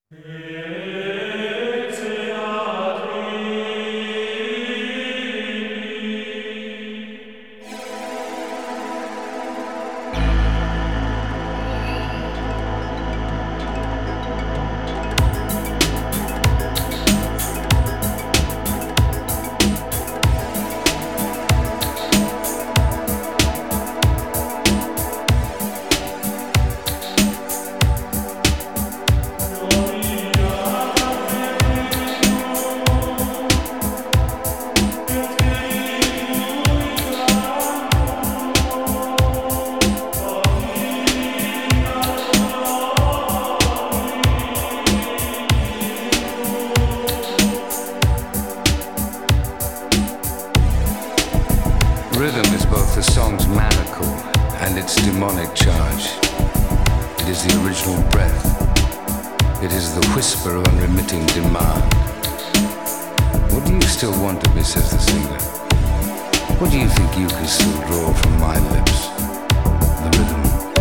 Rhythm is both the song's manacle and its demonic charge. It is the original breath. It is the whisper of unremitting demand. What do you still want of me, says the singer? What do you think you can still draw from my lips? The rhythm.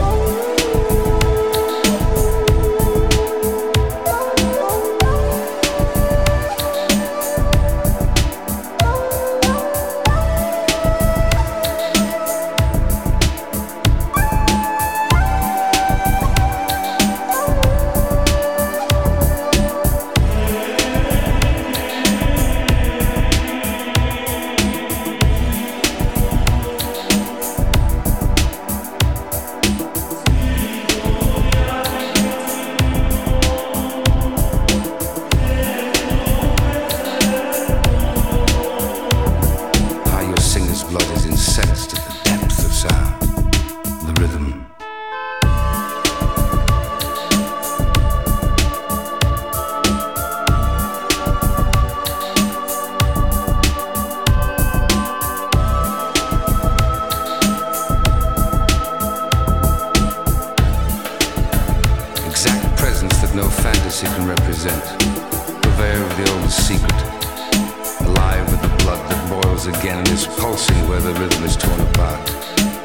No fantasy can represent, purveyor of the oldest secret, alive with the blood that boils again and is pulsing where the rhythm is torn apart.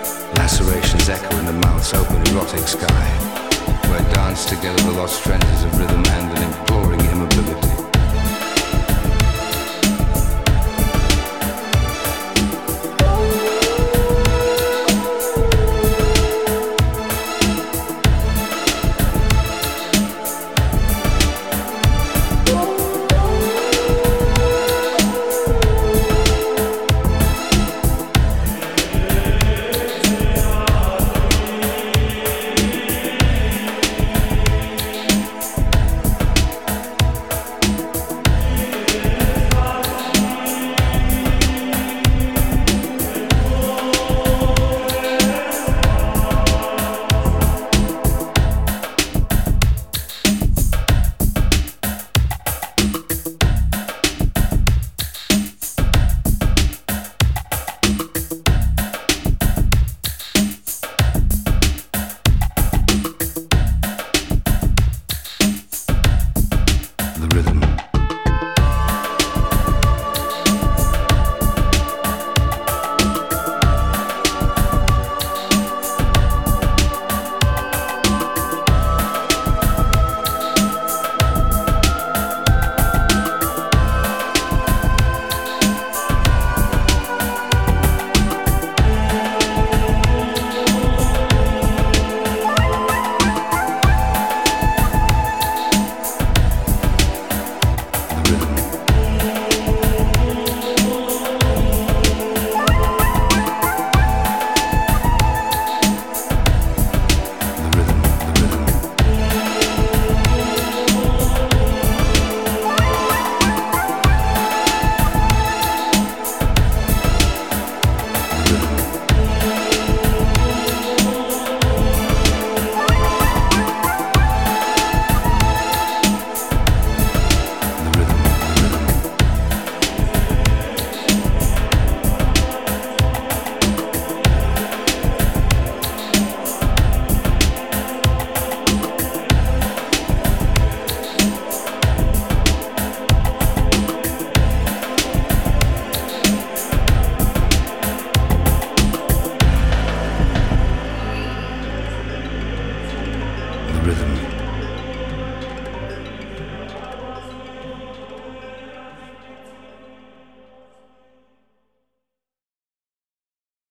Lacerations echo in the mouth's open erotic sky, where dance together the lost trenches of